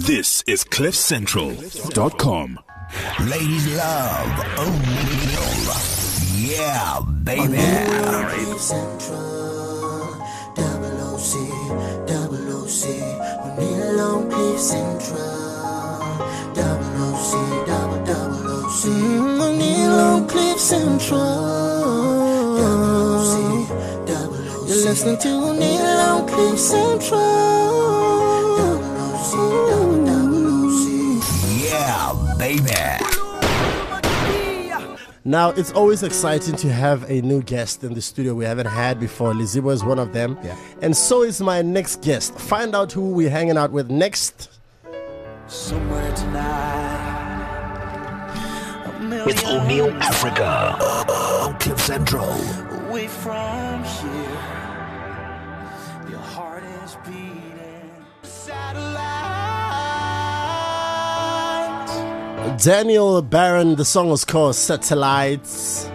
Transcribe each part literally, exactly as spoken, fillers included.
This is cliff central dot com. Ladies love O'Neal. Yeah, baby. Cliff Central, double O C, double O C. O'Neal on Cliff Central, double O C, double double O C. O'Neal on Cliff Central, double O C, double O C. You're listening to O'Neal on Cliff Central. Yeah, baby. Now, it's always exciting to have a new guest in the studio we haven't had before. Lizibo is one of them. Yeah. And so is my next guest. Find out who we're hanging out with next. Somewhere tonight. With O'Neal Africa on Cliff Central. Away from here. Your heart is beating. Satellite. Daniel Barron, the song was called Satellites.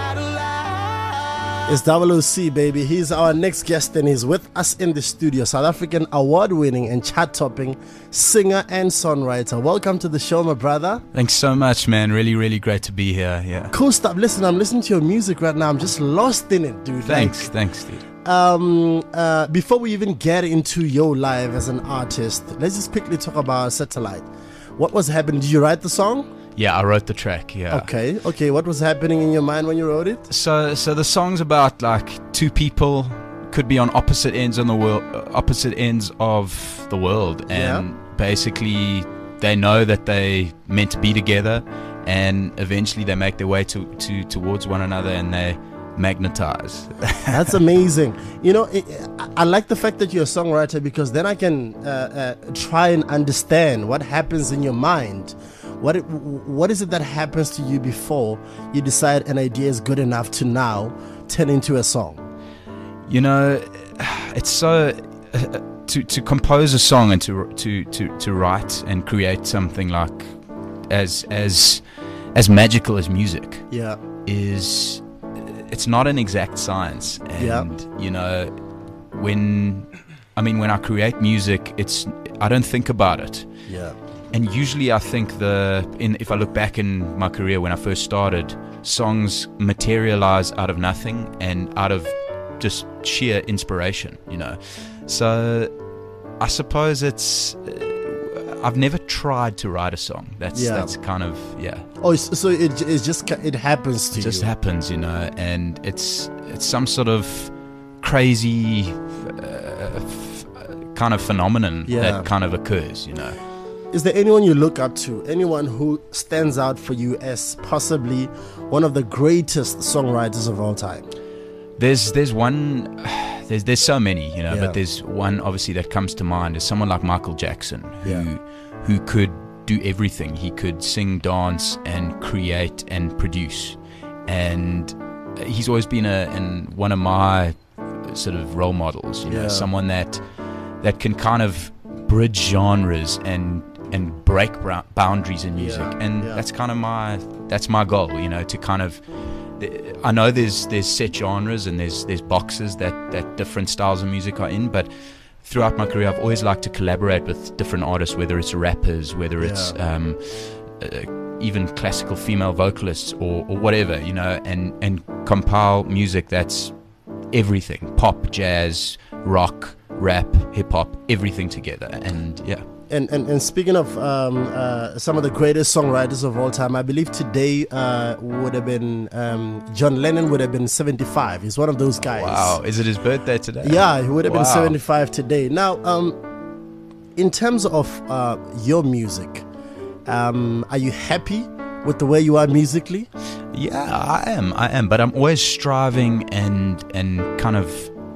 Satellite. It's double O C, baby. He's our next guest and he's with us in the studio. South African award-winning and chart-topping singer and songwriter. Welcome to the show, my brother. Thanks so much, man. Really, really great to be here. Yeah. Cool stuff. Listen, I'm listening to your music right now. I'm just lost in it, dude. Thanks. Like, Thanks, dude. Um, uh, before we even get into your life as an artist, let's just quickly talk about Satellite. What was happening? Did you write the song? Yeah, I wrote the track. Yeah. Okay, okay. What was happening in your mind when you wrote it? So, so the song's about like two people could be on opposite ends on the world, opposite ends of the world, and Yeah. basically they know that they meant to be together, and eventually they make their way to, to towards one another, and they magnetize. That's amazing. You know, it, I, I like the fact that you're a songwriter because then I can uh, uh, try and understand what happens in your mind. What it, what is it that happens to you before you decide an idea is good enough to now turn into a song? You know, it's so uh, to to compose a song and to to to to write and create something like as as as magical as music Yeah. is. It's not an exact science, and Yeah. you know, when I mean when I create music, it's I don't think about it. Yeah. And usually I think the in if I look back in my career when I first started, songs materialize out of nothing and out of just sheer inspiration, you know. So I suppose it's uh, I've never tried to write a song. That's Yeah. that's kind of yeah. Oh, so so it it's just ca- it happens to It just you. happens, you know, and it's it's some sort of crazy uh, f- kind of phenomenon Yeah. that kind of occurs, you know. Is there anyone you look up to? Anyone who stands out for you as possibly one of the greatest songwriters of all time? There's there's one there's there's so many, you know, Yeah. but there's one obviously that comes to mind is someone like Michael Jackson who Yeah. who could do everything. He could sing, dance, and create and produce, and he's always been a and one of my sort of role models, you know, Yeah. someone that that can kind of bridge genres and and break bra- boundaries in music, Yeah, and yeah. that's kind of my that's my goal, you know, to kind of. I know there's there's set genres and there's there's boxes that, that different styles of music are in, but throughout my career I've always liked to collaborate with different artists, whether it's rappers, whether it's Yeah. um, uh, even classical female vocalists or, or whatever, you know, and, and compile music that's everything, pop, jazz, rock, rap, hip-hop, everything together, and yeah. And, and and speaking of um, uh, some of the greatest songwriters of all time, I believe today uh, would have been um, John Lennon would have been seventy-five. He's one of those guys. Wow, is it his birthday today? Yeah, he would have been Wow. seventy-five today. Now, um, in terms of uh, your music, um, are you happy with the way you are musically? Yeah, I am. I am, but I'm always striving and and kind of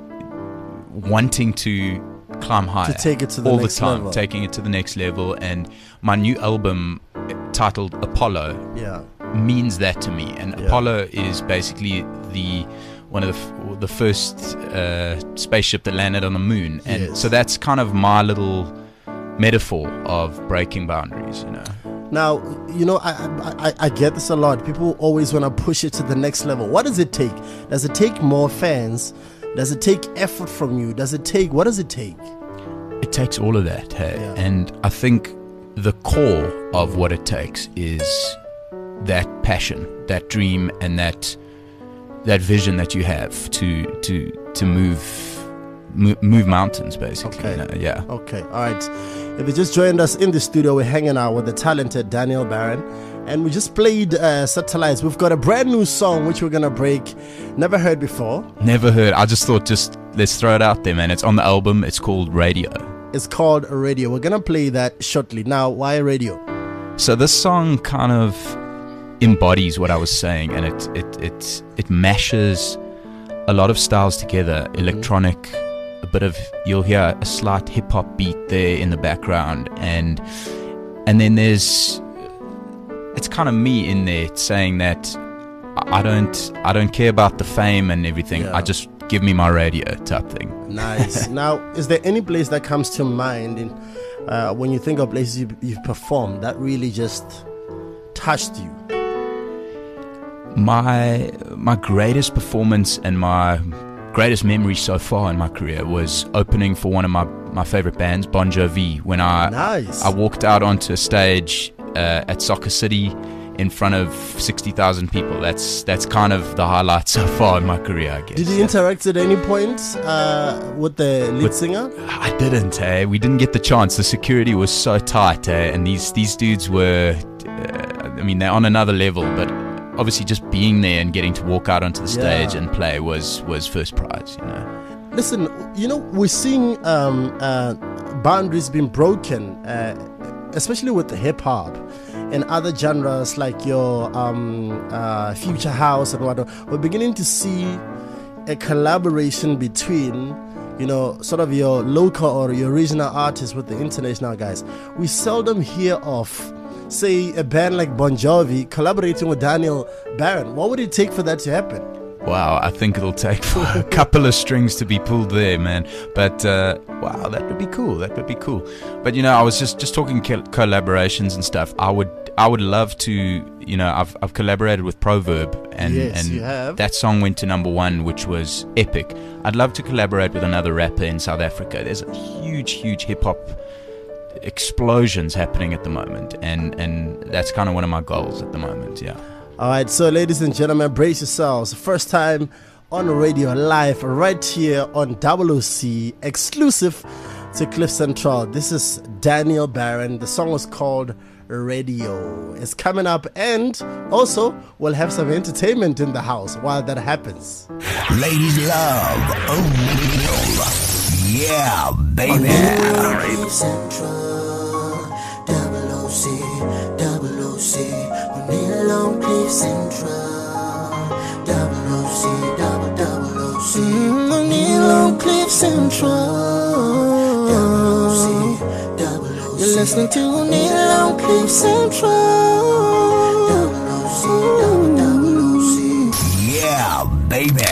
wanting to climb higher, take it to the all next the time, level. taking it to the next level. And my new album, titled Apollo, Yeah. means that to me. And Yeah. Apollo is basically the one of the f- the first uh, spaceship that landed on the moon, and Yes. so that's kind of my little metaphor of breaking boundaries, you know. Now, you know, I, I I- I get this a lot. People always want to push it to the next level. What does it take? Does it take more fans? Does it take effort from you? Does it take, what does it take? It takes all of that, hey? Yeah. And I think the core of what it takes is that passion, that dream, and that that vision that you have to to to move move, move mountains, basically. Okay. You know? Yeah. Okay, all right. If you just joined us in the studio, we're hanging out with the talented Daniel Barron, and we just played uh, Satellites. We've got a brand new song which we're gonna break. Never heard before. Never heard. I just thought, just let's throw it out there, man. It's on the album. It's called Radio. It's called Radio. We're gonna play that shortly. Now, why Radio? So this song kind of embodies what I was saying, and it it it it mashes a lot of styles together. Electronic, a bit of, you'll hear a slight hip hop beat there in the background, and and then there's, it's kind of me in there saying that I don't I don't care about the fame and everything. Yeah. I just give me my radio type thing. Nice. Now, is there any place that comes to mind in uh, when you think of places you, you've performed that really just touched you? My my greatest performance and my greatest memory so far in my career was opening for one of my, my favorite bands, Bon Jovi, when I Nice. I walked out onto a stage uh, at Soccer City in front of sixty thousand people. That's that's kind of the highlight so far in my career, I guess. Did you interact at any point uh, with the lead With- singer? I didn't, eh? We didn't get the chance. The security was so tight, eh? And these, these dudes were, uh, I mean, they're on another level, but obviously just being there and getting to walk out onto the stage Yeah. and play was, was first prize, you know. Listen, you know, we're seeing um, uh, boundaries being broken, uh, especially with the hip hop and other genres like your um, uh, future house and whatnot. We're beginning to see a collaboration between, you know, sort of your local or your regional artists with the international guys. We seldom hear of, say, a band like Bon Jovi collaborating with Daniel Barron. What would it take for that to happen? Wow, I think it'll take a couple of strings to be pulled there, man. But uh, wow, that would be cool. That would be cool. But you know, I was just, just talking co- collaborations and stuff. I would I would love to. You know, I've I've collaborated with Proverb, and Yes, and you have. that song went to number one, which was epic. I'd love to collaborate with another rapper in South Africa. There's a huge, huge hip hop explosions happening at the moment, and and that's kind of one of my goals at the moment. Yeah. All right, so ladies and gentlemen, brace yourselves. First time on radio live right here on double O C, exclusive to Cliff Central. This is Daniel Barron. The song was called Radio. It's coming up, and also we'll have some entertainment in the house while that happens. Ladies love O'Neal. Yeah, baby. Cliff Central, double O C, double O C, O'Neal on Cliff Central, double O C, double double O C, O'Neal on Cliff Central, double O C, double O C. You're listening to O'Neal on Cliff Central, double O C, double double O C. Yeah, baby.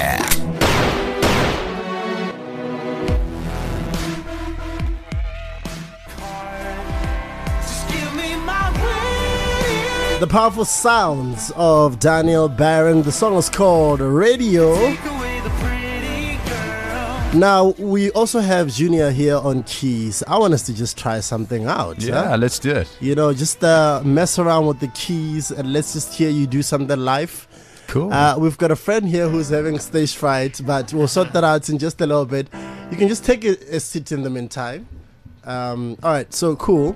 The powerful sounds of Daniel Barron. The song is called Radio. Now, we also have Junior here on keys. I want us to just try something out. Yeah, huh? let's do it. You know, just uh, mess around with the keys and let's just hear you do something live. Cool. Uh, we've got a friend here who's having stage fright, but we'll sort that out in just a little bit. You can just take a, a seat in the meantime. Um, all right, so cool.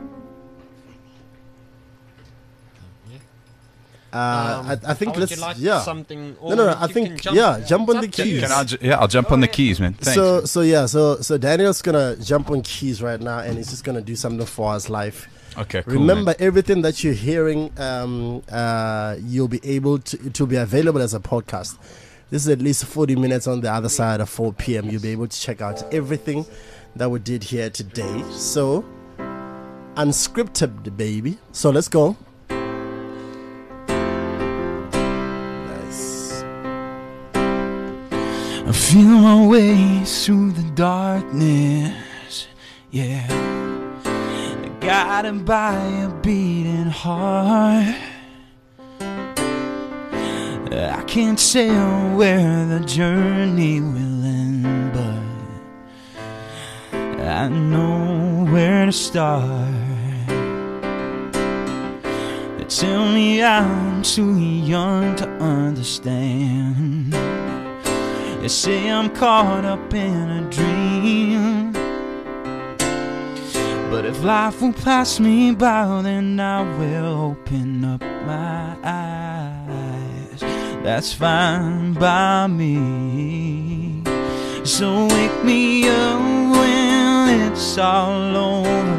Uh, Um, I, I think how would let's you like yeah. something. No, no, no. I you think can jump- yeah, jump on the It's up to keys. you. Can I ju- yeah, I'll jump on the keys, man. Thanks. So so yeah, so so Daniel's gonna jump on keys right now, and he's just gonna do something for us live. okay, cool. Remember, man. everything that you're hearing, um, uh, you'll be able to to be available as a podcast. This is at least forty minutes on the other side of four p.m. You'll be able to check out everything that we did here today. So unscripted, baby. So let's go. Nice. I feel my way through the darkness, yeah, guided by a beating heart. I can't tell where the journey will end, but I know where to start. They tell me I'm too young to understand. They say I'm caught up in a dream. But if life will pass me by, then I will open up my eyes. That's fine by me. So wake me up when it's all over,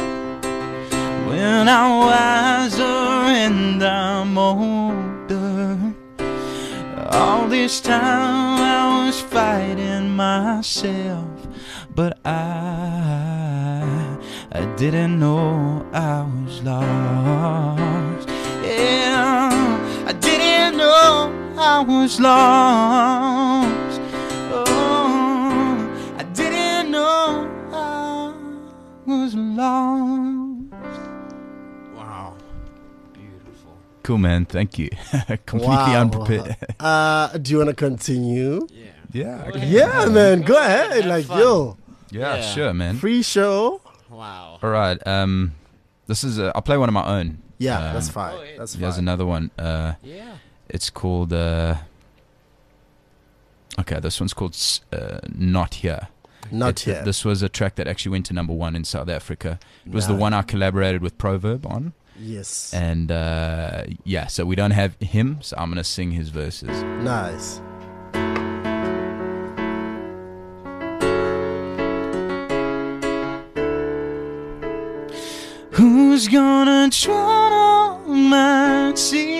when I'm wiser and I'm older. All this time I was fighting myself, but I, I didn't know I was lost. Yeah, I didn't know I was lost. Oh, I didn't know I was lost. Wow. Beautiful. Cool, man. Thank you. Completely Wow. unprepared. Uh, do you want to continue? Yeah. Yeah. Go okay. ahead. Yeah, man. Go ahead. Have Like, fun. yo, Yeah, Yeah. sure, man. free show. Wow. All right. Um, this is a, I'll play one of my own. Yeah, Um, that's fine. go ahead. That's Here's fine. another one. Uh, Yeah. it's called. Uh, okay, this one's called s- uh, "Not Here." Not It- yet. This was a track that actually went to number one in South Africa. It was the Nice. one I collaborated with Proverb on, Yes. and uh, yeah. So we don't have him, so I'm gonna sing his verses. Nice. Who's gonna drown all my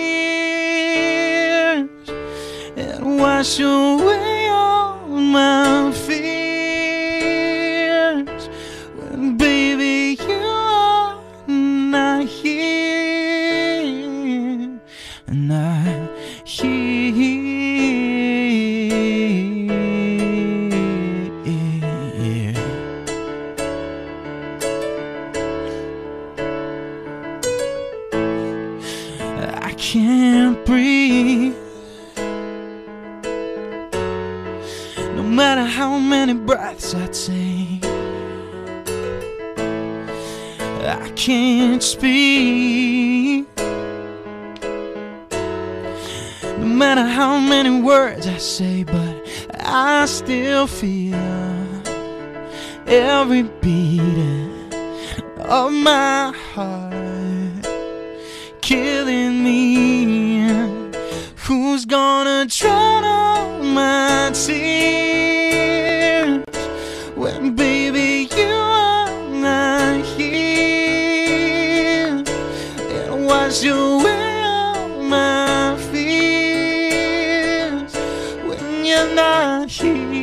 tears and wash away all my fears when, baby, you are not here and I here. I can't breathe. No matter how many breaths I take, I can't speak. No matter how many words I say, but I still feel every beating of my heart killing me. Who's gonna drown all my tears when, baby, you are not here and wash away all my fears when you're not here?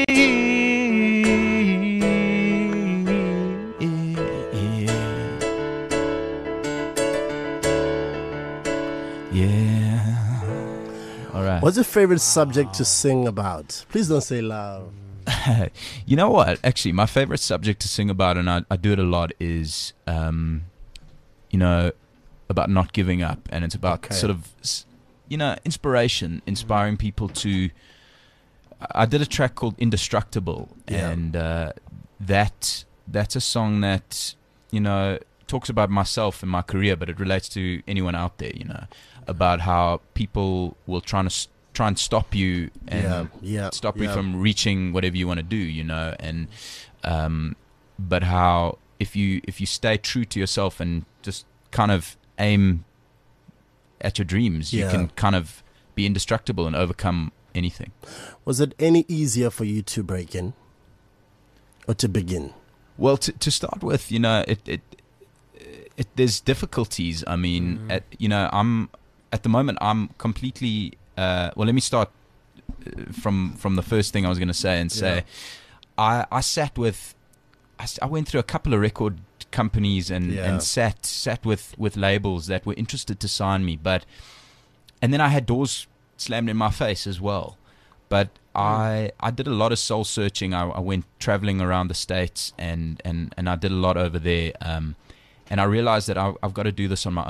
Yeah. All right. What's your favorite subject to sing about? Please don't say love. You know what? Actually, my favorite subject to sing about, and I, I do it a lot, is, um, you know, about not giving up. And it's about Okay. sort of, s- you know, inspiration, inspiring people to. I did a track called Indestructible. Yeah. And uh, that that's a song that, you know, talks about myself and my career, but it relates to anyone out there, you know, about how people will try to s- try and stop you and Yeah, yeah, stop you yeah. from reaching whatever you want to do, you know, and um, but how if you if you stay true to yourself and just kind of aim at your dreams, you Yeah. can kind of be indestructible and overcome anything. Was it any easier for you to break in or to begin? Well, to to start with, you know, it it, it there's difficulties. I mean, at, you know, I'm at the moment I'm completely. Uh, well, let me start uh, from from the first thing I was going to say and say, Yeah. I I sat with, I, s- I went through a couple of record companies and Yeah. and sat sat with with labels that were interested to sign me, but and then I had doors slammed in my face as well. But I I did a lot of soul searching. I, I went traveling around the States and, and, and I did a lot over there. Um, and I realized that I, I've got to do this on my own.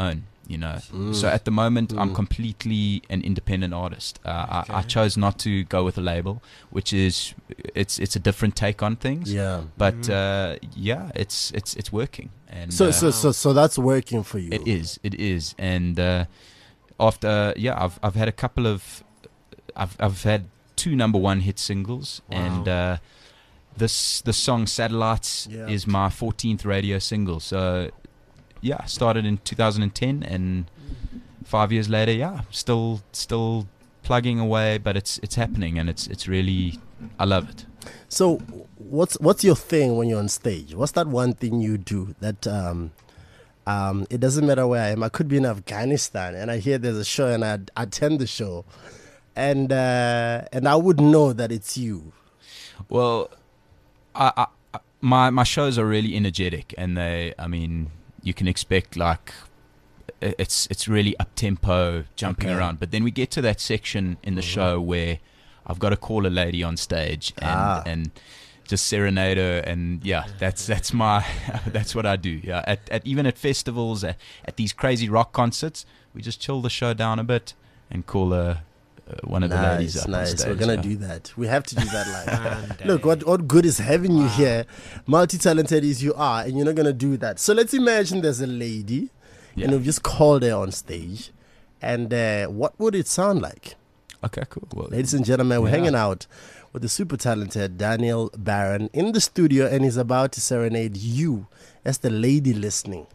You know, so at the moment I'm completely an independent artist. Uh, I, I chose not to go with a label, which is it's it's a different take on things. Yeah. But uh, yeah, it's it's it's working. And So uh, so so so that's working for you. it is, it is. And uh, after yeah, I've I've had a couple of I've I've had two number one hit singles, and uh, this the song Satellites Yeah. is my fourteenth radio single. So yeah, started in two thousand ten, and five years later, yeah, still still plugging away, but it's it's happening, and it's it's really, I love it. So what's what's your thing when you're on stage? What's that one thing you do that um um it doesn't matter where I am. I could be in Afghanistan and I hear there's a show and I attend the show, and uh, and I would know that it's you. Well, I, I, I- my my shows are really energetic, and they, I mean, you can expect like i- it's it's really up tempo, jumping Okay. around. But then we get to that section in the show where I've got to call a lady on stage and Ah. and just serenade her, and yeah, that's that's my that's what I do. Yeah, at, at even at festivals, at, at these crazy rock concerts, we just chill the show down a bit and call a. Uh, one of the ladies Nice, up on nice. stage, We're gonna yeah. do that. We have to do that live. And, Look, uh, what what good is having you here, multi-talented as you are, and you're not gonna do that. So let's imagine there's a lady, Yeah. and we've just called her on stage, and uh, what would it sound like? Okay, cool. Well, Ladies and gentlemen, we're Yeah. hanging out with the super talented Daniel Barron in the studio, and he's about to serenade you as the lady listening.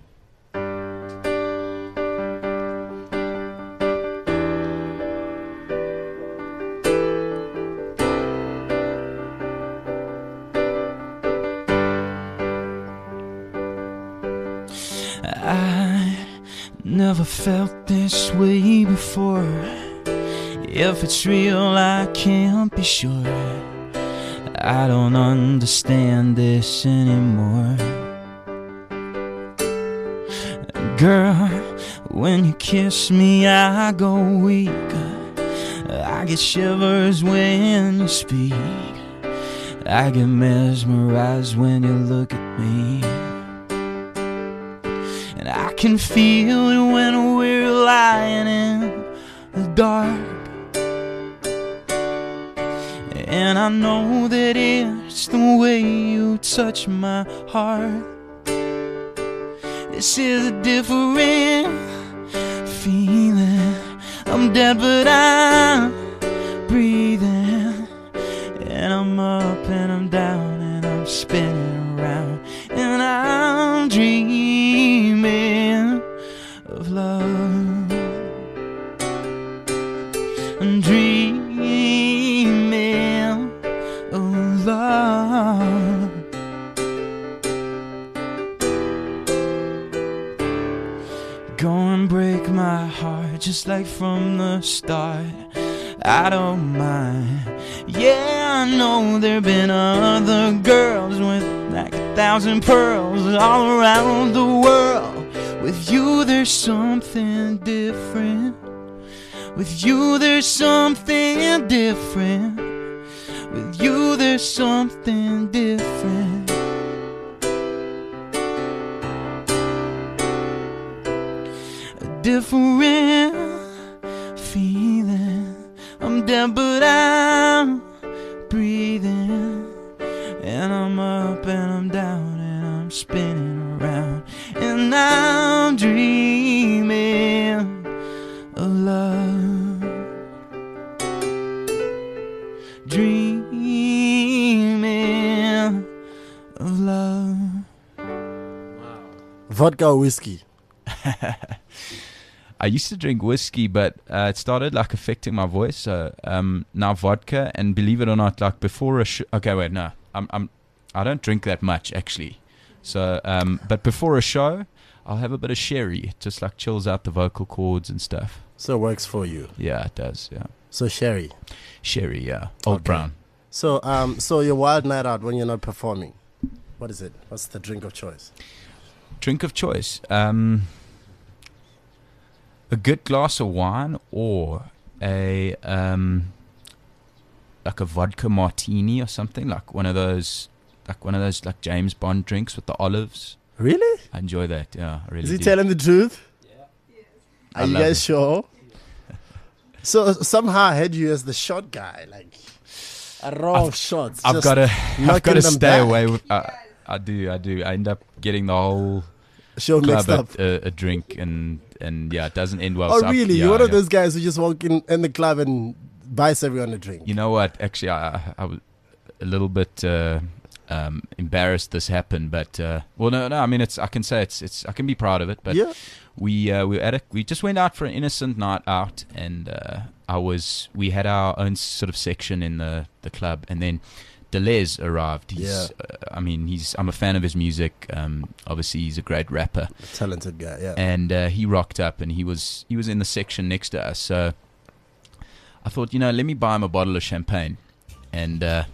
I never felt this way before. If it's real, I can't be sure. I don't understand this anymore. Girl, when you kiss me, I go weak. I get shivers when you speak. I get mesmerized when you look at me. And I can feel it when we're lying in the dark. And I know that it's the way you touch my heart. This is a different feeling. I'm dead but I'm breathing. And I'm up and I'm down and I'm spinning around. And I'm dreaming of love. I'm dreaming of love. Go and break my heart just like from the start. I don't mind. Yeah, I know there've been other girls with like a thousand pearls all around the world. With you there's something different. With you there's something different. With you there's something different. A different feeling. I'm dead but I'm breathing. And I'm up and I'm down and I'm spinning around. And I'm dreaming of love. Dreaming of love. Vodka or whiskey? I used to drink whiskey, but uh, it started like affecting my voice. So um, now vodka, and believe it or not, like before a show. Okay, wait, no, I'm I'm I don't drink that much actually. So, um, but before a show, I'll have a bit of sherry. It just like chills out the vocal cords and stuff. So it works for you. Yeah, it does. Yeah, So sherry. sherry. Yeah, old Okay. brown. So um so your wild night out when you're not performing. What is it? What's the drink of choice? Drink of choice. Um, a good glass of wine or a um, like a vodka martini or something, like one of those, like one of those like James Bond drinks with the olives. Really? I enjoy that. Yeah, I really Is he do. telling the truth? Are I you love guys it. sure? So somehow I had you as the shot guy, like a row of shots. I've just got to, I've knocking got to them stay back. away. With, uh, I do, I do. I end up getting the whole Show mixed club up. a, a, a drink, and and yeah, it doesn't end well. Oh, So I've- really? yeah, You're one of yeah. those guys who just walk in, in the club and buys everyone a drink. You know what? Actually, I, I, I was a little bit uh, um, embarrassed this happened, but uh, well, no, no. I mean, it's. I can say it's. It's. I can be proud of it. But Yeah. we uh, we were at a, we just went out for an innocent night out, and uh, I was. We had our own sort of section in the the club, and then Deleuze arrived. He's, Yeah. uh, I mean, he's. I'm a fan of his music. Um, obviously, he's a great rapper. Talented guy, yeah. And uh, he rocked up, and he was he was in the section next to us. So I thought, you know, let me buy him a bottle of champagne. And uh,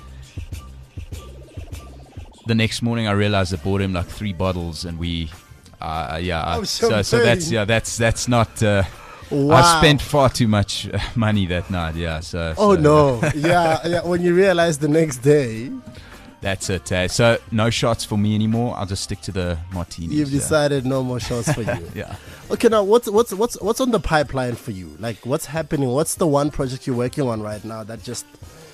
the next morning, I realized I bought him like three bottles, and we, uh, yeah. I- Oh, so so that's champagne. yeah, that's that's not. Uh, Wow. I spent far too much uh, money that night. Yeah. So. Oh so, no! yeah, yeah. When you realize the next day, That's it. Uh, so no shots for me anymore. I'll just stick to the martinis. you've yeah. decided no more shots for you. Yeah. Okay, now what's what's what's what's on the pipeline for you? Like, what's happening? What's the one project you're working on right now that just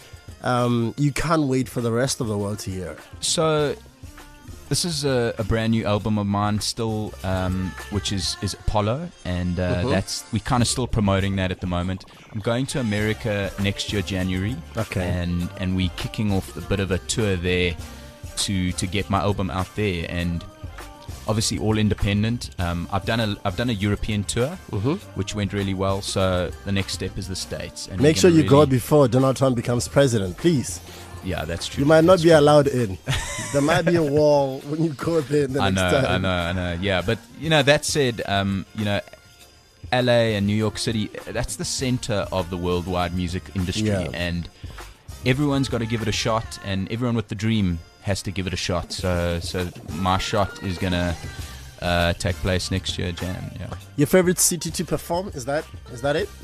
um, you can't wait for the rest of the world to hear? So this is a, a brand new album of mine, still, um, which is is Apollo, and uh, Mhm. that's we kind of still promoting that at the moment. I'm going to America next year, January, Okay. and and we kicking off a bit of a tour there to to get my album out there, and obviously all independent. Um, I've done a I've done a European tour, Mhm. which went really well. So the next step is the States. And Make we're sure gonna you go really- before Donald Trump becomes president, please. Yeah, that's true. You might not That's be true. allowed in. There might be a wall when you go there the I next know, time. I know, I know. Yeah, but you know that said, um, you know, L A and New York City, that's the center of the worldwide music industry, Yeah. and everyone's got to give it a shot, and everyone with the dream has to give it a shot. So, so my shot is gonna uh, take place next year, Jan. Yeah. Your favorite city to perform, is that is that it?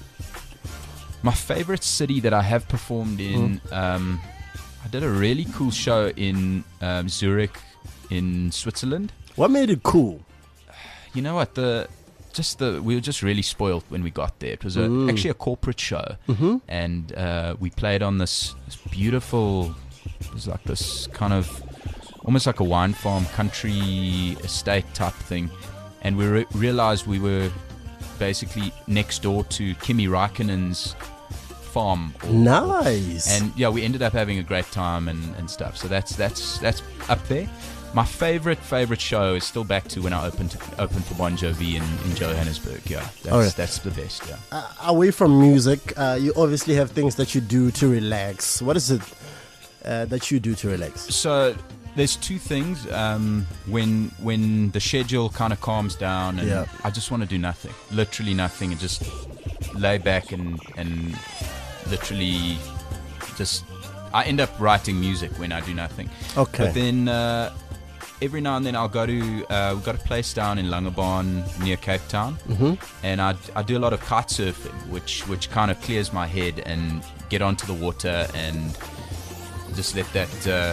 My favorite city that I have performed in, um, I did a really cool show in um, Zurich, in Switzerland. What made it cool? You know what, the just the we were just really spoiled when we got there. It was a, Mm. actually a corporate show, Mm-hmm. and uh, we played on this, this beautiful. It was like this kind of almost like a wine farm, country estate type thing, and we re- realized we were basically next door to Kimi Raikkonen's farm. or- Nice. and yeah, we ended up having a great time and, and stuff. So that's that's that's up there. My favorite favorite show is still back to when I opened opened for Bon Jovi in, in Johannesburg. Yeah, that's Okay. that's the best. Yeah. uh, away from music, uh, you obviously have things that you do to relax. What is it uh, that you do to relax? So there's two things. Um, when when the schedule kind of calms down, and Yeah. I just want to do nothing, literally nothing, and just lay back and and literally just. I end up writing music when I do nothing. Okay. But then uh, every now and then I'll go to uh, we've got a place down in Langebaan near Cape Town, Mm-hmm. and I, I do a lot of kite surfing, which which kind of clears my head and get onto the water and just let that uh,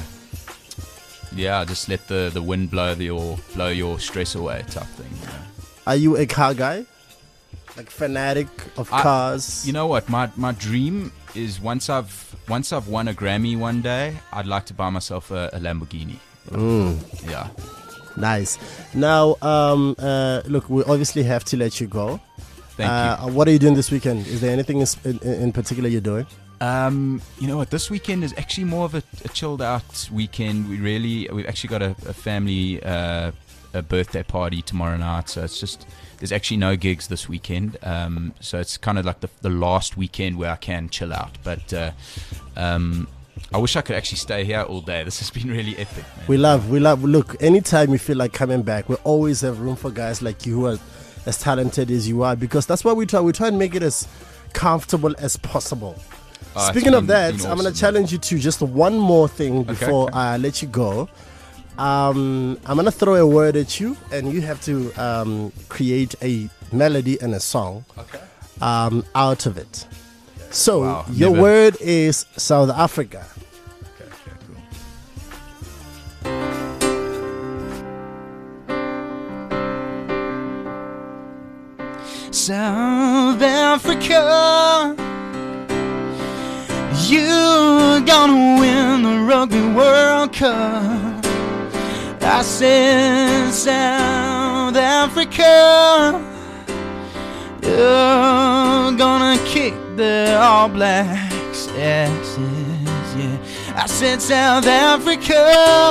yeah just let the, the wind blow the, your blow your stress away type thing. You know? Are you a car guy? Like fanatic of I- cars? You know what? My my dream is once I've once I've won a Grammy one day, I'd like to buy myself a, a Lamborghini. Mm, Yeah. nice. Now, um, uh, look, we obviously have to let you go. Thank uh, What are you doing this weekend? Is there anything in, in, in particular you're doing? you. Um, you know what? This weekend is actually more of a, a chilled out weekend. We really we've actually got a, a family uh, a birthday party tomorrow night, so it's just there's actually no gigs this weekend. Um, so it's kind of like the the last weekend where I can chill out. But uh, um, I wish I could actually stay here all day. This has been really epic, man. We love, we love. Look, anytime you feel like coming back, we always have room for guys like you who are as talented as you are, because that's what we try. We try and make it as comfortable as possible. Oh, it's Speaking of been- that, been I'm going to awesome. challenge you to just one more thing before okay. I let you go. Um, I'm going to throw a word at you, and you have to um, create a melody and a song Okay. um, out of it. So, Wow, your never- word is South Africa. Okay, okay, cool. South Africa. You're gonna win the Rugby World Cup. I said South Africa. You're gonna kick the All Blacks' asses, yeah. I said South Africa.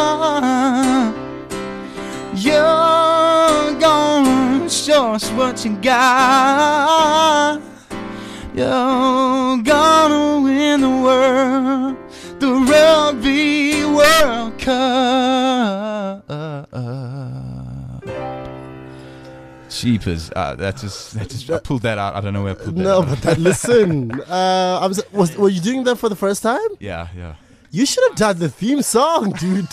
You're gonna show us what you got. You're gonna win the world, the Rugby World Cup. Jeepers, uh, that just, that just, I pulled that out. I don't know where I pulled that No, out. but that, listen, uh, I was, was, were you doing that for the first time? Yeah, yeah. You should have done the theme song, dude.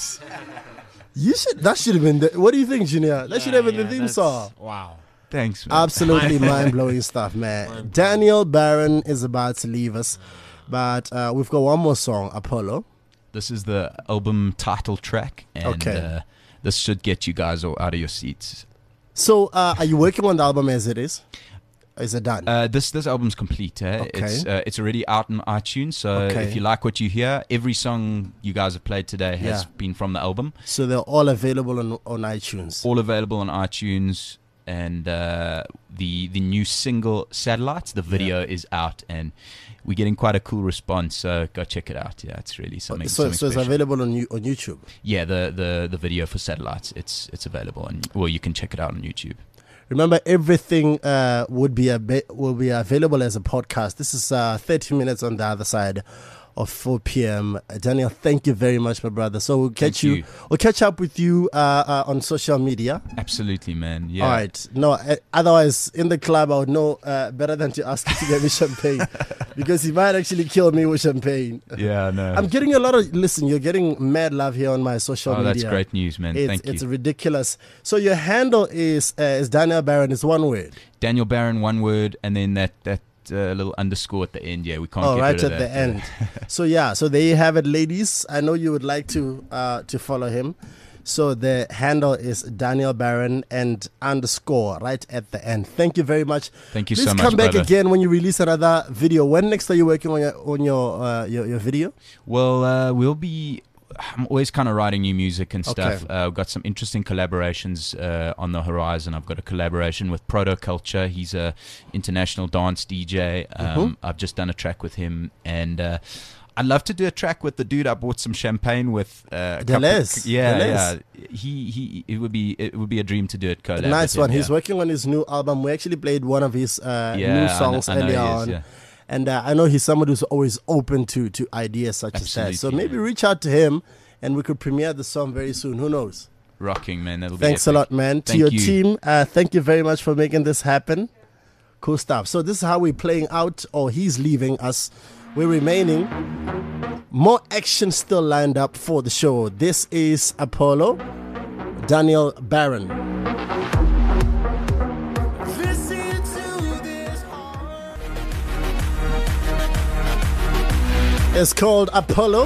You should. That should have been. The, what do you think, Junior? That should have been yeah, the theme that's- song. Wow. Thanks, man. Absolutely mind blowing stuff, man. Daniel Barron is about to leave us, but uh, we've got one more song, Apollo. This is the album title track, and Okay. uh, this should get you guys all out of your seats. So, uh, are you working on the album as it is? Or is it done? Uh, this this album's complete. Eh? Okay. It's uh, it's already out on iTunes. So Okay. if you like what you hear, every song you guys have played today has Yeah. been from the album. So they're all available on on iTunes. All available on iTunes, and uh, the the new single "Satellites." The video is out, and we're getting quite a cool response. So go check it out. Yeah, it's really something. so, something so it's special. available on you, on YouTube. Yeah, the, the the video for "Satellites." It's it's available, and well, you can check it out on YouTube. Remember, everything uh, would be a will be available as a podcast. This is uh, thirty minutes on the other side of four p.m. Uh, Daniel, thank you very much, my brother. So we'll catch Thank you. you. We'll catch up with you uh, uh, on social media. Absolutely, man. Yeah. All right. No, uh, otherwise in the club I would know uh, better than to ask you to get me champagne because he might actually kill me with champagne. Yeah, no. I'm getting a lot of listen. You're getting mad love here on my social oh, media. that's great news, man. It's, Thank it's you. ridiculous. So your handle is uh, is Daniel Barron. It's one word. Daniel Barron, one word, and then that that uh, little underscore at the end. Yeah, we can't Oh, get right rid of at that. the end. So yeah, so there you have it, ladies. I know you would like to uh, to follow him. So the handle is Daniel Barron and underscore right at the end. Thank you very much. Thank you Please so much, come back brother. again when you release another video. When next are you working on your on your uh, your, your video? Well, uh, we'll be. I'm always kind of writing new music and stuff. Okay. Uh, I've got some interesting collaborations uh, on the horizon. I've got a collaboration with Proto Culture. He's a international dance D J. Um, Mhm. I've just done a track with him, and uh, I'd love to do a track with the dude I bought some champagne with. Uh, a couple- Deleuze. Yeah, Deleuze. yeah. He he. It would be it would be a dream to do it. Collab Nice with him, one. yeah. He's working on his new album. We actually played one of his uh, Yeah, new I know- songs I know earlier he is, on. yeah. And uh, I know he's somebody who's always open to, to ideas such as that. So Absolutely, maybe man. reach out to him and we could premiere the song very soon. Who knows? Rocking, man. That'll be Thanks a epic. lot, man. To Thank your you. team, uh, thank you very much for making this happen. Cool stuff. So this is how we're playing out, or he's leaving us. We're remaining. More action still lined up for the show. This is Apollo, Daniel Barron. It's called Apollo.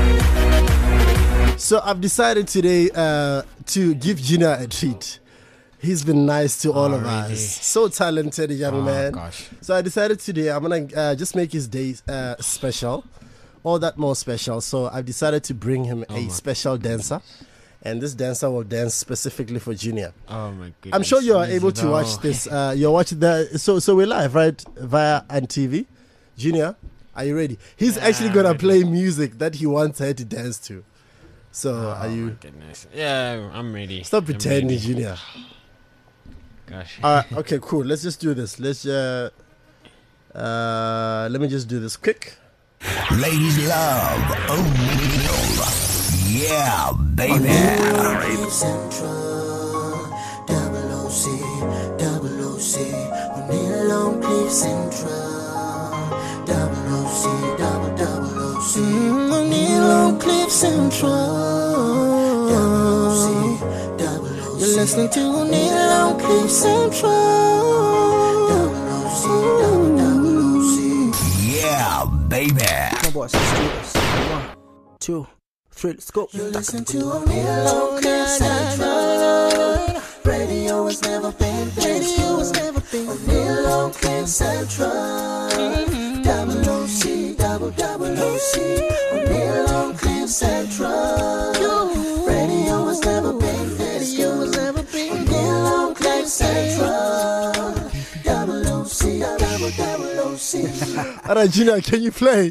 So I've decided today uh, to give Gina a treat. He's been nice to all Oh, of really? us. So talented, young Oh, man. gosh. So I decided today I'm gonna uh, just make his day uh, special, all that more special. So I've decided to bring him Oh a special dancer, and this dancer will dance specifically for Junior. Oh my goodness. I'm sure you are Easy able to now. watch this. Uh, you're watching the so so we're live right via N T V. Junior, are you ready? He's Yeah, actually I'm gonna ready. play music that he wants her to dance to. So Oh are my you? goodness. Yeah, I'm ready. Stop I'm pretending, ready. Junior. Gosh. All right, okay, cool. Let's just do this. Let's uh, uh, let me just do this quick. Ladies love O'Neal. Yeah, baby. Cliff Central, double O C, double O C, O'Neal on Cliff Central, double O C, double double O C, O'Neal on Cliff Central, double O C, double O C. You're listening to O'Neal on Cliff Central, double O C, double double O C. Yeah, baby. Come on, boys, let's do this. One, two, three, let's go. You listen to O'Neal on Cliff Central. Radio has never been this good. O'Neal on Cliff Central. Double O C, double double O C. O'Neal on Cliff Central. Radio has never been this good. O'Neal on Cliff Central. Double O C, double double O C. All right, Junior, can you play?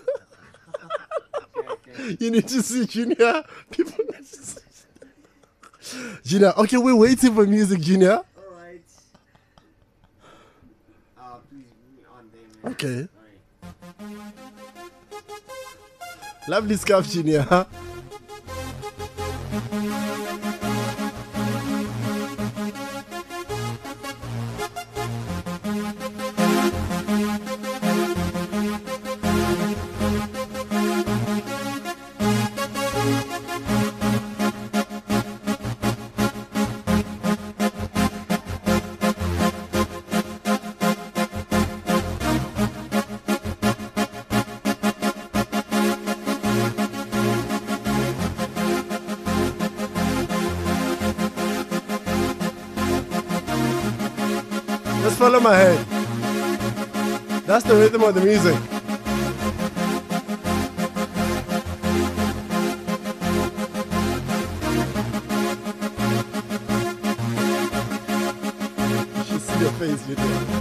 You need to see Junior. People need to see. Junior, okay, we're waiting for music, Junior. Alright. Uh, please, on there, man. Okay. Lovely stuff, Junior. Huh? Let's follow my head. That's the rhythm of the music. You should see your face, you know.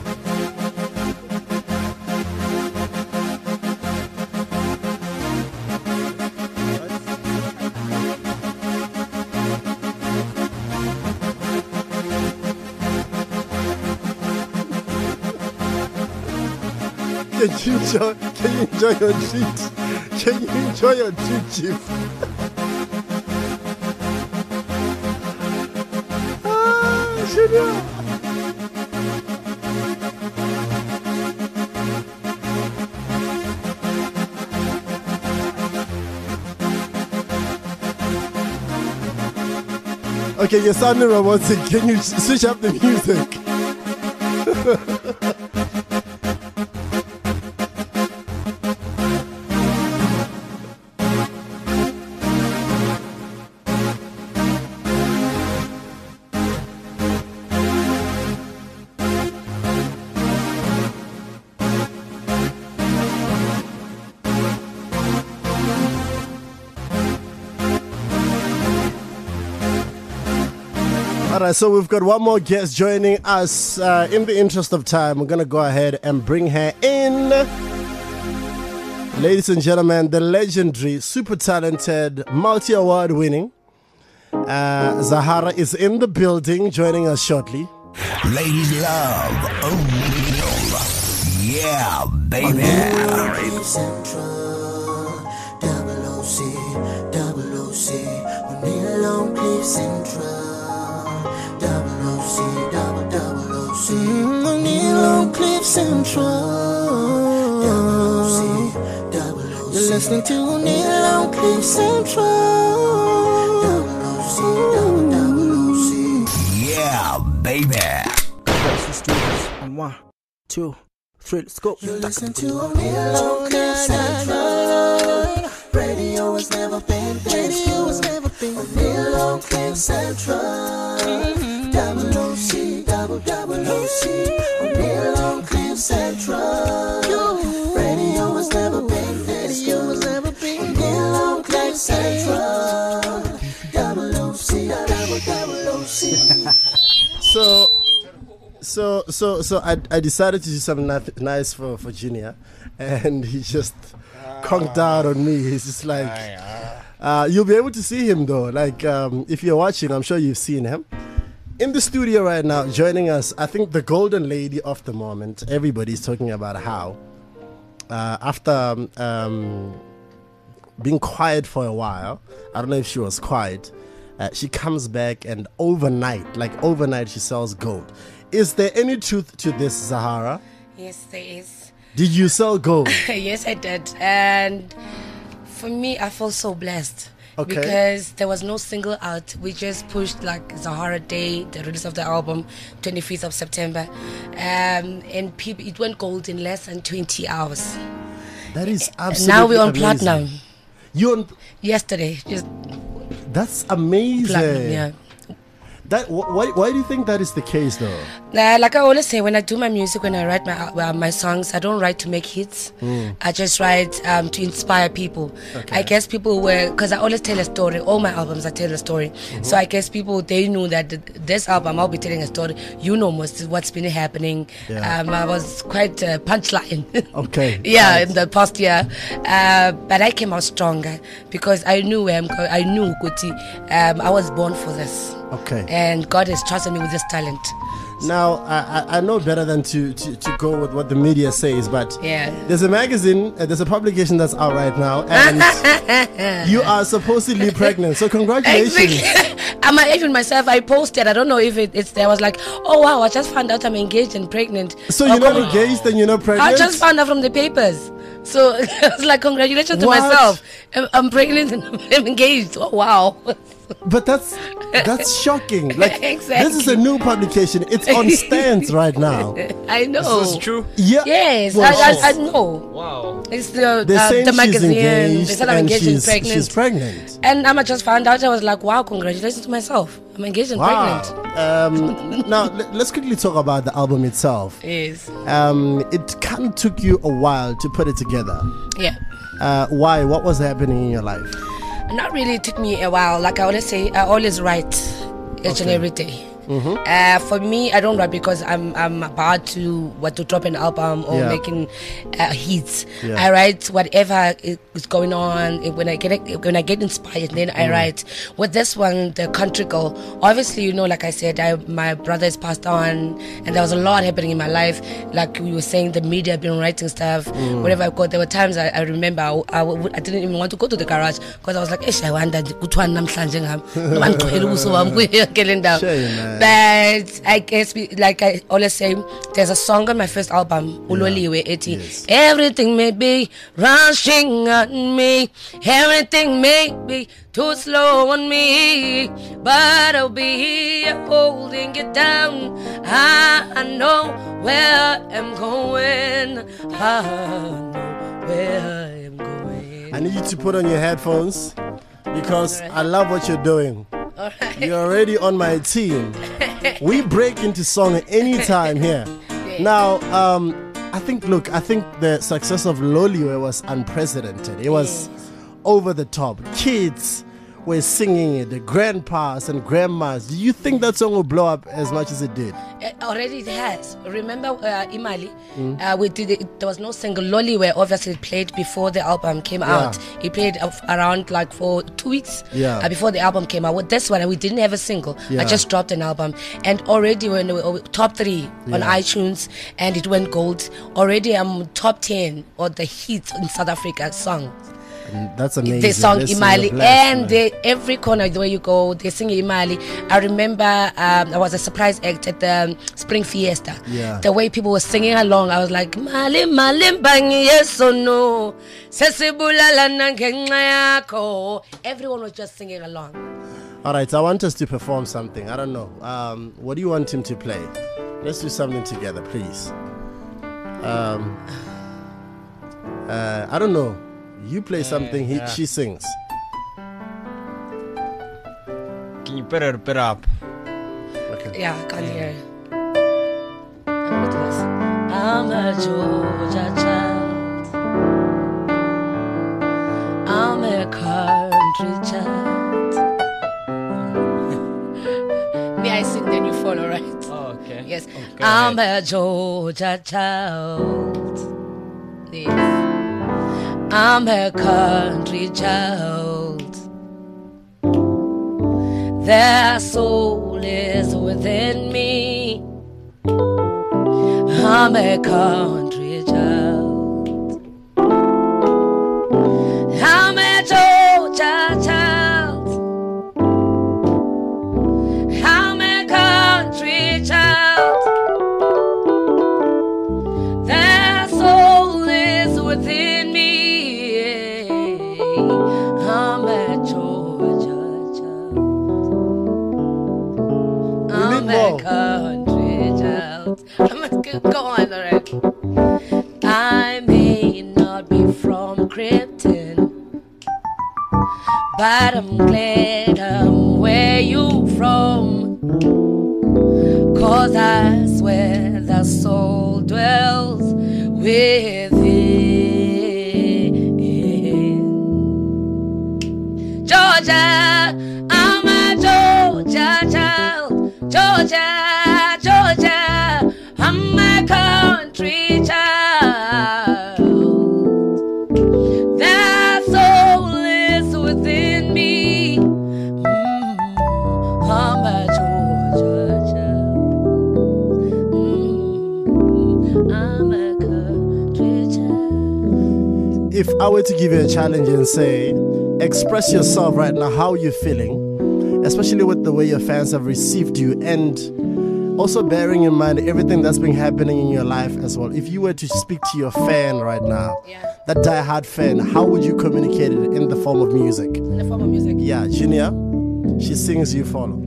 Can you enjoy, can you enjoy your treat? Can you enjoy your treat, Chief? Ah, Junior. Okay, you're sounding robotic. Can you switch up the music? All right, so we've got one more guest joining us. Uh, in the interest of time, we're going to go ahead and bring her in. Ladies and gentlemen, the legendary, super talented, multi-award winning uh, Zahara is in the building, joining us shortly. Ladies love O'Neal. Yeah, baby. Cliff Central. Double O C, double O C. O'Neal on Cliff Central. Double O C, double double O C. O'Neal on Cliff Central. Double O C, double O C. You're listening to O'Neal on Cliff Central. Double O C, double double O C. Yeah, baby. Studios on one, two, three, let's go. You listen to O'Neal on Cliff Central. Radio has never been this good. O'Neal on Cliff Central. Double O C, double double O C. O'Neal on Cliff Central. Radio has never been this good. O'Neal on Cliff Central. Double O C, double double O C. So, so, so, so I, I decided to do something ni- nice for, for Junior, and he just conked out on me. He's just like, uh, you'll be able to see him though. Like, um, if you're watching, I'm sure you've seen him. In the studio right now, joining us, I think the golden lady of the moment. Everybody's talking about how, uh, after um, um, being quiet for a while, I don't know if she was quiet, uh, she comes back and overnight, like overnight, she sells gold. Is there any truth to this, Zahara? Yes, there is. Did you sell gold? Yes, I did. And for me, I feel so blessed. Okay. Because there was no single out. We just pushed like Zahara Day, the release of the album, twenty-fifth of September. Um, and people, it went gold in less than twenty hours. That is And absolutely now we're on amazing. platinum. You on? Yesterday, just That's amazing. platinum, yeah. That wh- why why do you think that is the case though? Uh, like I always say, when I do my music, when I write my uh, my songs, I don't write to make hits. Mm. I just write um, to inspire people. I guess people were, because I always tell a story. All my albums, I tell a story. Mm-hmm. So I guess people, they knew that th- this album, I'll be telling a story. You know most of what's been happening. Yeah. Um, I was quite uh, punchline. Okay. yeah, Right. in the past year. Uh, but I came out stronger because I knew where I'm going. I knew, Kuti, um, I was born for this. Okay. And God has trusted me with this talent. Now, I, I- I know better than to, to, to go with what the media says, but Yeah. there's a magazine, uh, there's a publication that's out right now, and you are supposedly pregnant. So congratulations. I'm even myself. I posted. I don't know if it, it's there. I was like, oh wow, I just found out I'm engaged and pregnant. So Oh, you're not con- engaged and you're not pregnant? I just found out from the papers. So I was like, congratulations to What? myself. I'm, I'm pregnant and I'm engaged. Oh wow. But that's that's shocking. Like Exactly. this is a new publication. It's on stands right now. I know. This is true. Yeah. Yes, Well, I, she's- I, I know. Wow. It's the They're uh, saying the she's magazine. They engaged said I'm and engaged she's, and pregnant. she's pregnant. And I just found out. I was like, wow, congratulations to myself. I'm engaged and Wow. pregnant. Um, now let- let's quickly talk about the album itself. Yes. Um, it kind of took you a while to put it together. Yeah. Uh, why? What was happening in your life? Not really. It took me a while. Like I always say, I always write each and every day. Uh, for me, I don't write because I'm I'm about to what to drop an album or Yeah. making uh, hits. Yeah. I write whatever is going on. When I get when I get inspired, then I write. With this one, the country girl. Obviously, you know, like I said, I, my brother is passed on, and there was a lot happening in my life. Like we were saying, the media have been writing stuff. Wherever I go, there were times I, I remember I, I, w- I didn't even want to go to the garage because I was like, "Ish, I wonder which one I'm changing him." Shame, man. But I guess, we, like I always say, there's a song on my first album, Uloliwe, eti, Yes. everything may be rushing on me, everything may be too slow on me, but I'll be here holding it down. I, I know where I'm going. I know where I'm going. I need you to put on your headphones because I love what you're doing. All right. You're already on my team. We break into song anytime here. Now, um, I think, look, I think the success of Loliwe was unprecedented. It was over the top. Kids were singing it, the grandpas and grandmas. Do you think that song will blow up as much as it did? Uh, already it has. Remember uh, Imali? Mm. Uh, we did it, there was no single. Loliwe obviously played before the album came out. He played uh, around like for two weeks Yeah. uh, before the album came out. With this one, we didn't have a single. Yeah. I just dropped an album, and already when we were top three on Yeah. iTunes, and it went gold. Already I'm top ten or the hits in South Africa song. And that's amazing. The song Listen, Imali, you're blessed, and man. they, every corner the way you go, they sing Imali. I remember um, I was a surprise act at the um, Spring Fiesta. Yeah. The way people were singing along, I was like, Mali Mali Bangi, yes or no? Sesibulala nangenxa yakho. Everyone was just singing along. All right, I want us to perform something. I don't know. Um, what do you want him to play? Let's do something together, please. Um, uh, I don't know. You play something, he, yeah. she sings. Can you put it, put it up? Okay. Yeah, I can't hear it. I'm gonna do this. I'm a Georgia child. I'm a country child. Me, I sing, then you follow, right? Oh, okay. Yes. Go I'm ahead. a Georgia child. Yes. I'm a country child. Their soul is within me. I'm a country child. I'm a Georgia child. I'm a country child. Their soul is within me. I'm a Georgia child. I'm more. a country child. I'm a, go on, alright. I may not be from Krypton, but I'm glad I'm where you from. 'cause that's where the soul dwells within. Georgia, I'm a Georgia child. Georgia, Georgia, I'm a country child. That soul is within me. Mm, I'm a Georgia child. Mm, I'm a country child. If I were to give you a challenge and say, express yourself right now, how you're feeling, especially with the way your fans have received you, and also bearing in mind everything that's been happening in your life as well. If you were to speak to your fan right now, Yeah. that die-hard fan, how would you communicate it in the form of music? In the form of music. Yeah, Junior, she sings, you follow.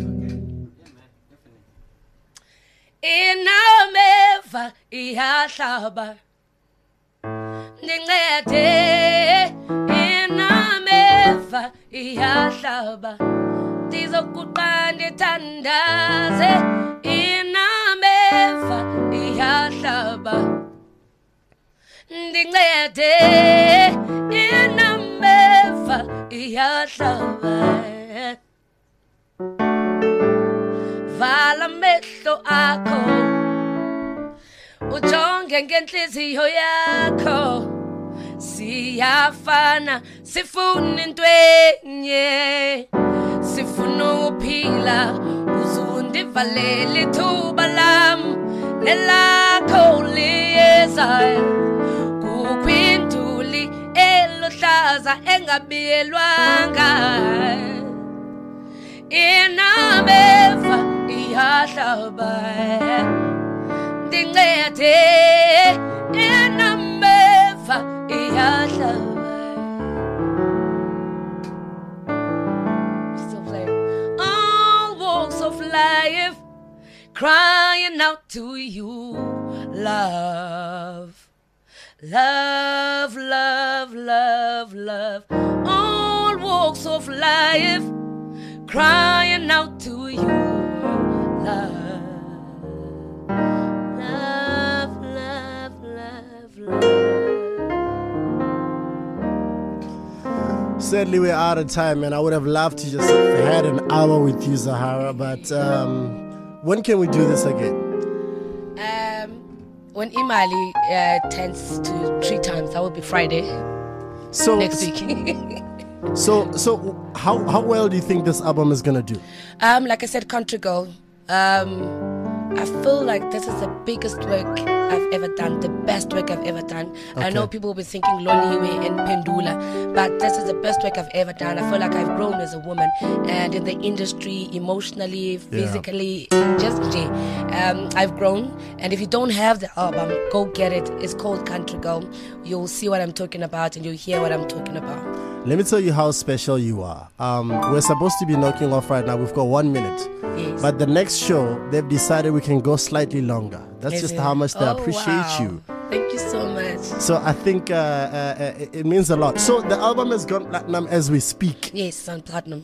Inameva iyahlaba Nincede inameva iyahlaba Ndizokuqa ndithandaze inameva iyahlaba Ndincede inameva iyahlaba Vala mehlo akho ujonge ngenhliziyo yakho siyafana sifuna intwenye sifuna ukuphila uzundivalele ithuba lam nelakho liyezayo kukwinduli eluhlaza engabiyelwanga inameva iyahlaba Ndincede inameva iyahlaba Still playing. All walks of life crying out to you love Love, love, love, love All walks of life crying out to you love Love, love, love, love Sadly, we're out of time, and I would have loved to just have had an hour with you, Zahara, but um, when can we do this again? Um, when Imali uh, turns to three times, that will be Friday So next week. So, so how how well do you think this album is gonna do? Um, like I said, Country Girl. Um, I feel like this is the biggest work I've ever done, the best work I've ever done. I Okay. know people will be thinking Loliwe and Pendula, but this is the best work I've ever done. I feel like I've grown as a woman and in the industry, emotionally, physically, just um, I've grown. And if you don't have the album, go get it. It's called Country Girl. You'll see what I'm talking about and you'll hear what I'm talking about. Let me tell you how special you are. Um, we're supposed to be knocking off right now. We've got one minute. Yes. But the next show, they've decided we can go slightly longer. That's Is just it? how much they Oh, appreciate wow. you. Thank you so much. So I think uh, uh, uh, it it means a lot. So the album has gone platinum as we speak. Yes, on platinum.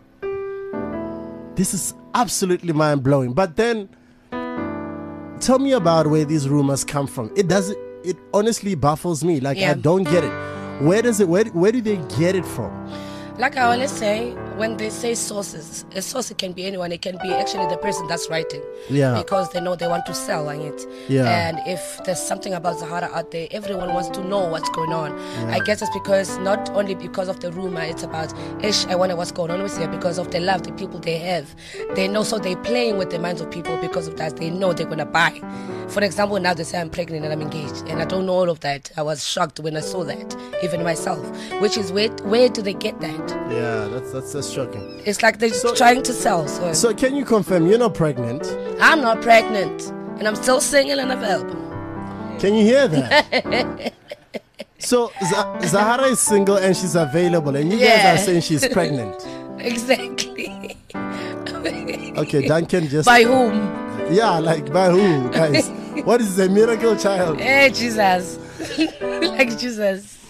This is absolutely mind blowing. But then, tell me about where these rumors come from. It doesn't. It honestly baffles me. Like Yeah. I don't get it. Where does it? Where Where do they get it from? Like I always say, when they say sources, a source it can be anyone. It can be actually the person that's writing. Yeah. Because they know they want to sell on it. Yeah. And if there's something about Zahara out there, everyone wants to know what's going on. I guess it's because, not only because of the rumor, it's about, ish, I wonder what's going on with here, because of the love the people they have. They know, so they're playing with the minds of people because of that. They know they're going to buy. For example, now they say I'm pregnant and I'm engaged. And I don't know all of that. I was shocked when I saw that, even myself. Which is, where, where do they get that? Yeah, that's that's, that's shocking. It's like they're So- trying to sell. So, So can you confirm you're not pregnant? I'm not pregnant, and I'm still single and available. Can you hear that? So Z- Zahara is single and she's available, and you Yeah. guys are saying she's pregnant. Exactly. Okay, Duncan just By whom? yeah, like by who, guys? What is a miracle child? Hey, Jesus. Like Jesus.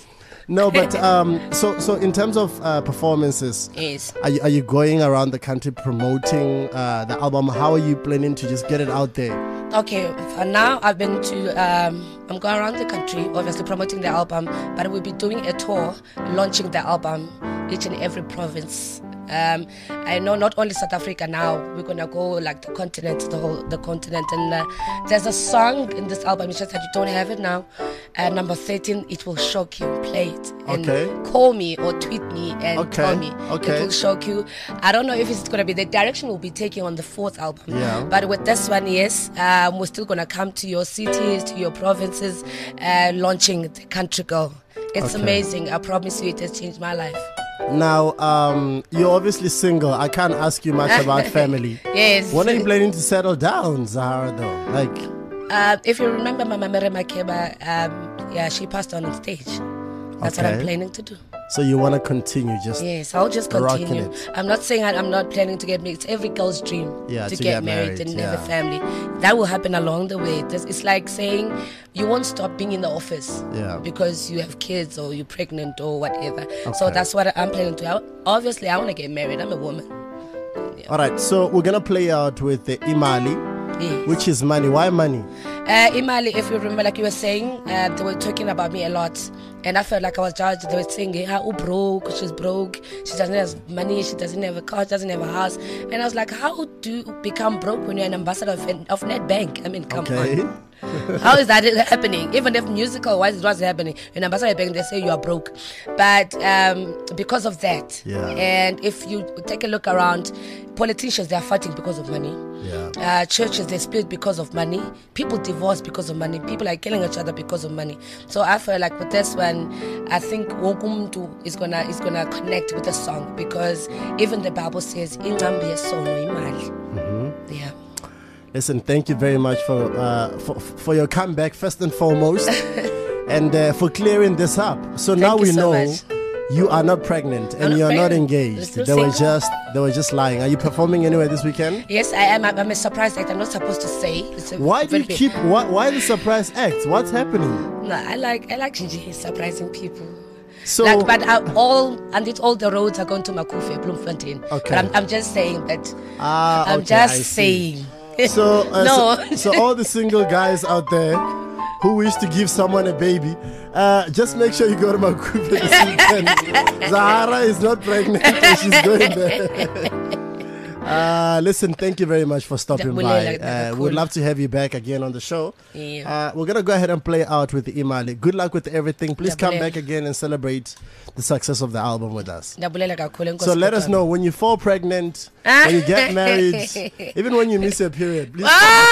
No, but um, so so in terms of uh, performances, Yes. are you, are you going around the country promoting uh, the album? How are you planning to just get it out there? Okay, for now I've been to, um, I'm going around the country, obviously promoting the album, but we'll be doing a tour, launching the album, each and every province. Um, I know not only South Africa now, we're gonna go like the continent, the whole the continent, and uh, there's a song in this album. It's just that you don't have it now. Uh, number thirteen, it will shock you. Play it and Okay. call me or tweet me and Okay, tell me. okay. It will shock you. I don't know if it's gonna be the direction we'll be taking on the fourth album. Yeah. But with this one, yes, um, we're still gonna come to your cities, to your provinces, uh, launching the Country Girl. It's Okay. amazing. I promise you, it has changed my life. Now, um, you're obviously single. I can't ask you much about family. Yes. When are you planning to settle down, Zahara, though? Like, Uh, if you remember Mama Mary Makeba, um, yeah, she passed on on stage. That's what I'm Okay. planning to do. so you want to continue just Yes, I'll just rocking continue. it. I'm not saying I- I'm not planning to get married. It's every girl's dream Yeah, to, to get, get married, married, and have a yeah. family. That will happen along the way. It's, it's like saying you won't stop being in the office Yeah. because you have kids or you're pregnant or whatever. So Okay. that's what I'm planning to. I, obviously, I want to get married. I'm a woman. All right, so we're gonna play out with the Imali, Yes. which is money. Why money? Uh, Imali, if you remember, like you were saying, uh, they were talking about me a lot, and I felt like I was judged. They were saying, "Hey, how broke? She's broke. She doesn't have money. She doesn't have a car. She doesn't have a house." And I was like, "How do you become broke when you're an ambassador of, of NetBank? I mean, come Okay. on." How is that happening? Even if musical wise it was happening, in ambassador bank they say you are broke, but um, because of that, Yeah. and if you take a look around, politicians, they are fighting because of money. Yeah. Uh, churches, they split because of money. People divorce because of money. People are killing each other because of money. So I feel like with this one, I think Wokumtu is gonna is gonna connect with the song, because even the Bible says "Ingcambi yesono imali." Yeah. Listen, thank you very much for uh, for, for your comeback, first and foremost, and uh, for clearing this up. So now you we so know much. you are not pregnant and not you're not pregnant. engaged. I'm They still were single. just they were just lying. Are you performing anywhere this weekend? Yes, I am. I'm, I'm a surprise act. I'm not supposed to say. It's a Why do you very big- keep why, why the surprise acts? What's happening? No, I like I like Gigi surprising people. So Like, but I, all and it's all the roads are going to Makufe, Bloemfontein. Okay. But I'm, I'm just saying that. Ah, I'm okay, I just see. saying. So, uh, No. so, so all the single guys out there who wish to give someone a baby, uh, just make sure you go to Makupe this weekend. Zahara is not pregnant, and she's going there. Uh, listen, thank you very much for stopping Dabulele, by. Uh, dabulele. we'd love to have you back again on the show. Yeah. Uh, we're gonna go ahead and play out with the Imali. Good luck with everything. Please come Dabulele. back again and celebrate the success of the album with us. Ndabulela kakhulu, enkosi So let us kodwa. know when you fall pregnant, when you get married, even when you miss your period. Please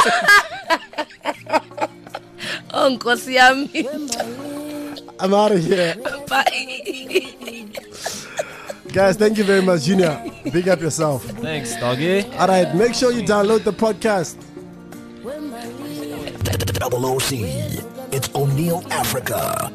Oh, nkosi yami. I'm out of here. Bye. Guys, thank you very much, Junior. Big up yourself. Thanks, doggy. All right, make sure you download the podcast. Double O C. It's O'Neill Africa.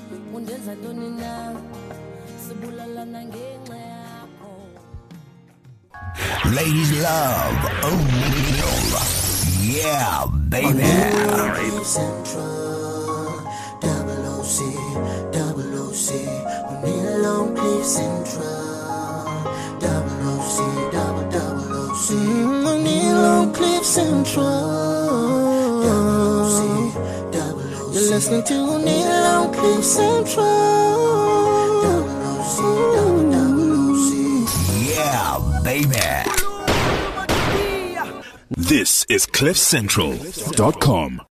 Ladies love O'Neill. Yeah, baby. Cliff Central, double O C, double O C, O'Neill on Cliff Central, double O C, double double O C, O'Neill on Cliff Central, double O C, double O C. You're listening to O'Neill on Cliff Central, double O C, double double O C. Yeah, baby. This is cliff central dot com.